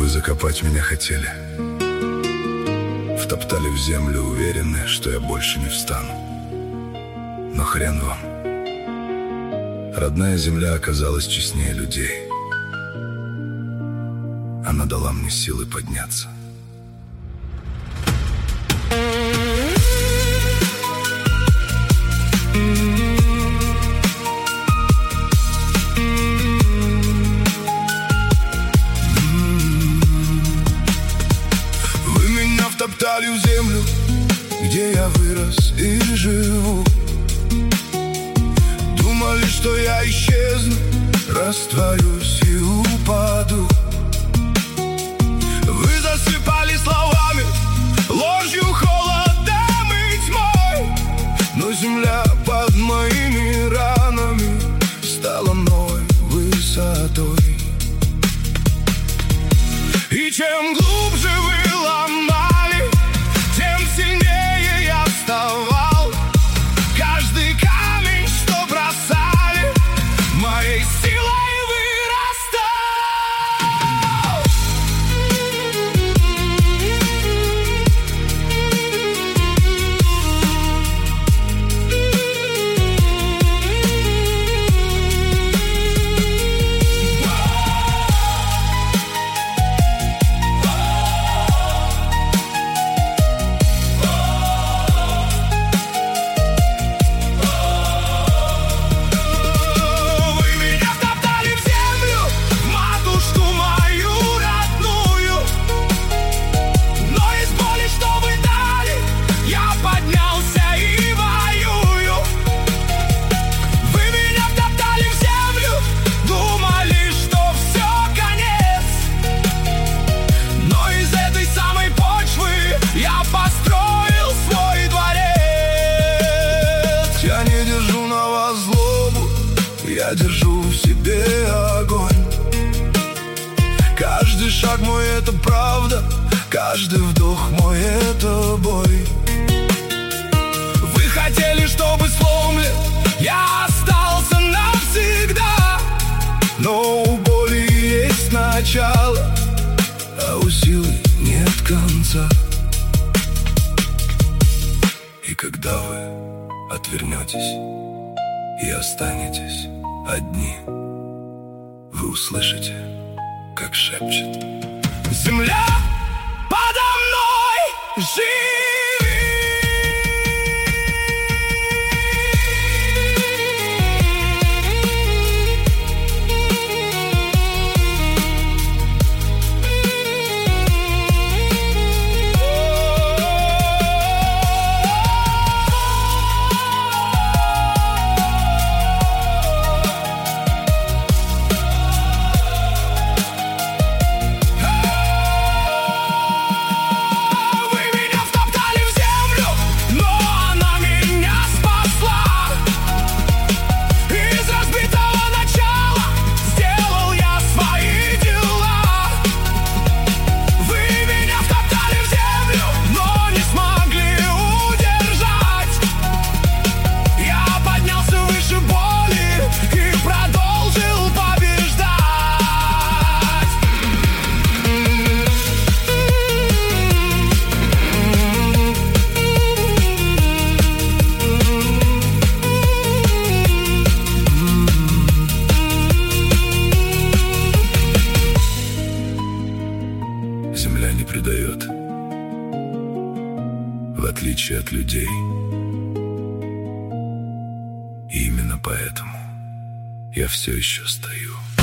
закопать меня хотели. Втоптали в землю, уверены, что я больше не встану. Но хрен вам. Родная земля оказалась честнее людей. Она дала мне силы подняться. Вы меня втоптали в землю, где я вырос и живу. Думали, что я исчезну, растворюсь и упаду. Вы засыпали словами, ложью, холодом и тьмой. Но земля под моими ранами стала новой высотой. И чем глубже вы ломали, тем сильнее я вставал. Каждый камень, что бросали, моей силой вырастал. Я держу в себе огонь. Каждый шаг мой — это правда, каждый вдох мой — это бой. Вы хотели, чтобы сломлен я остался навсегда, но у боли есть начало, а у силы нет конца. И когда вы отвернетесь и останетесь одни, вы услышите, как шепчет земля подо мной: живи! Земля не предает, в отличие от людей. И именно поэтому я все еще стою.